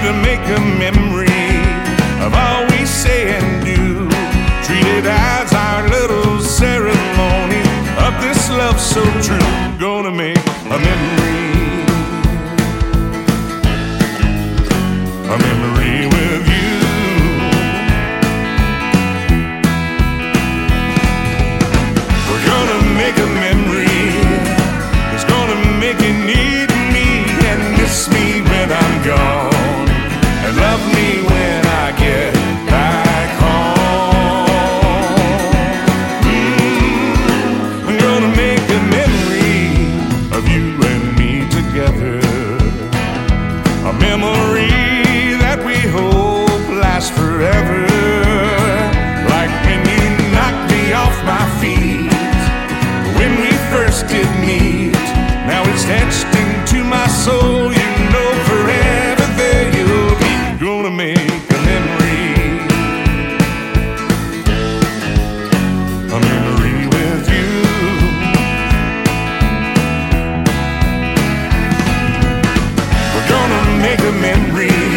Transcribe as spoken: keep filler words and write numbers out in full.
to make a memory of all we say and do. Treat it as our little ceremony of this love so true. Gonna make a memory, a memory with you. We're gonna make a memory that's gonna make you need me and miss me when I'm gone, and love me when I get back home. Mm, I'm gonna make a memory of you and me together, a memory that we hope lasts forever. Like when you knocked me off my feet when we first did meet. Now it's etched into my soul. You know forever there you'll be. Gonna make a memory, a memory with you. We're gonna make a memory